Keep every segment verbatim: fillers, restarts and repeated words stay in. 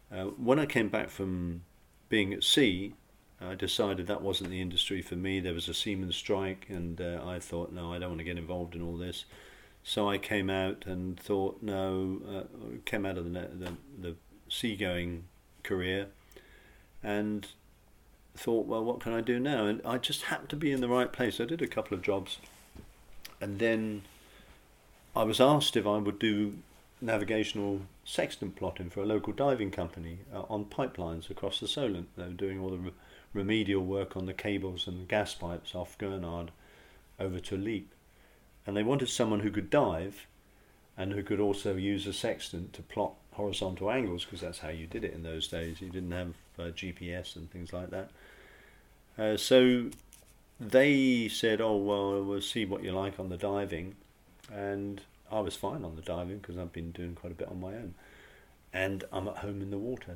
Uh, when I came back from being at sea, I decided that wasn't the industry for me. There was a seaman strike, and uh, I thought, no, I don't want to get involved in all this. So I came out and thought, no, uh, came out of the, the the seagoing career and thought, well, what can I do now? And I just happened to be in the right place. I did a couple of jobs, and then I was asked if I would do navigational sextant plotting for a local diving company uh, on pipelines across the Solent. They were doing all the re- remedial work on the cables and the gas pipes off Gurnard over to Leap. And they wanted someone who could dive and who could also use a sextant to plot horizontal angles, because that's how you did it in those days. You didn't have uh, G P S and things like that. Uh, so they said, oh, well, we'll see what you like on the diving. And I was fine on the diving because I've been doing quite a bit on my own. And I'm at home in the water.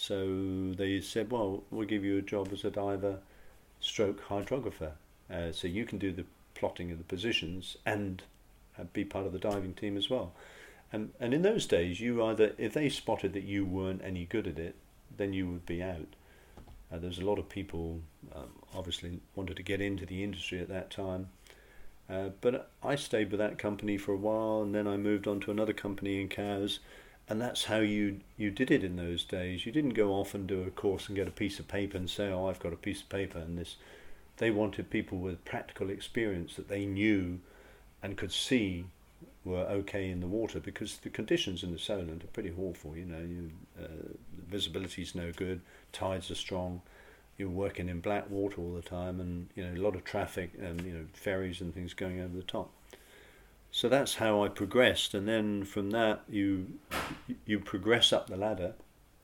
So they said, well, we'll give you a job as a diver stroke hydrographer. Uh, so you can do the plotting of the positions and uh, be part of the diving team as well. And, and in those days, you either, if they spotted that you weren't any good at it, then you would be out. Uh, there's a lot of people um, obviously wanted to get into the industry at that time. Uh, but I stayed with that company for a while, and then I moved on to another company in Cowes, and that's how you you did it in those days. You didn't go off and do a course and get a piece of paper and say, oh, I've got a piece of paper and this. They wanted people with practical experience that they knew and could see were okay in the water, because the conditions in the Solent are pretty awful. You know, you, uh, the visibility's no good, tides are strong. You're working in black water all the time, and you know a lot of traffic and you know ferries and things going over the top. So that's how I progressed, and then from that you you progress up the ladder,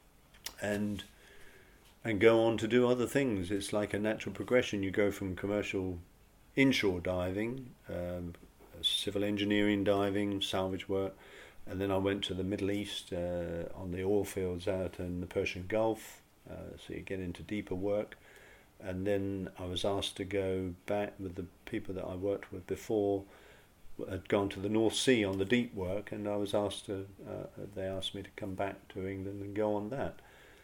and and go on to do other things. It's like a natural progression. You go from commercial inshore diving, um, civil engineering diving, salvage work, and then I went to the Middle East uh, on the oil fields out in the Persian Gulf. Uh, so you get into deeper work, and then I was asked to go back with the people that I worked with before. Had gone to the North Sea on the deep work, and I was asked to. Uh, they asked me to come back to England and go on that.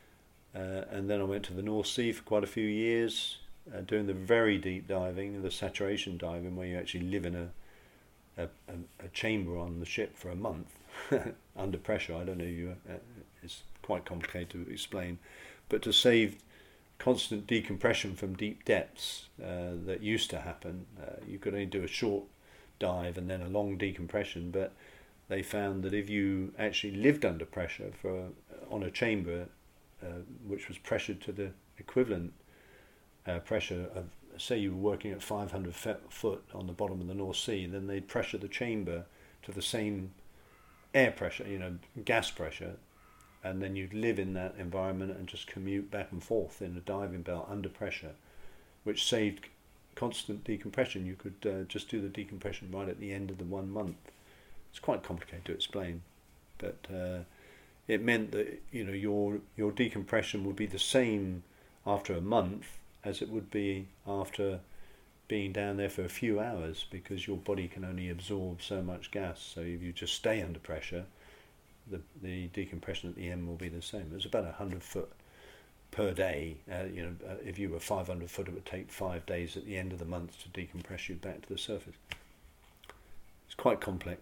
Uh, and then I went to the North Sea for quite a few years, uh, doing the very deep diving, the saturation diving, where you actually live in a a, a, a chamber on the ship for a month under pressure. I don't know. You. Uh, it's quite complicated to explain. But to save constant decompression from deep depths uh, that used to happen, uh, you could only do a short dive and then a long decompression. But they found that if you actually lived under pressure for on a chamber, uh, which was pressured to the equivalent uh, pressure of, say you were working at five hundred foot on the bottom of the North Sea, then they'd pressure the chamber to the same air pressure, you know, gas pressure. And then you'd live in that environment and just commute back and forth in a diving bell under pressure, which saved constant decompression. You could uh, just do the decompression right at the end of the one month. It's quite complicated to explain, but uh, it meant that you know your your decompression would be the same after a month as it would be after being down there for a few hours, because your body can only absorb so much gas. So if you just stay under pressure, the the decompression at the end will be the same. It's about a hundred foot per day. Uh, you know, uh, if you were five hundred foot, it would take five days at the end of the month to decompress you back to the surface. It's quite complex.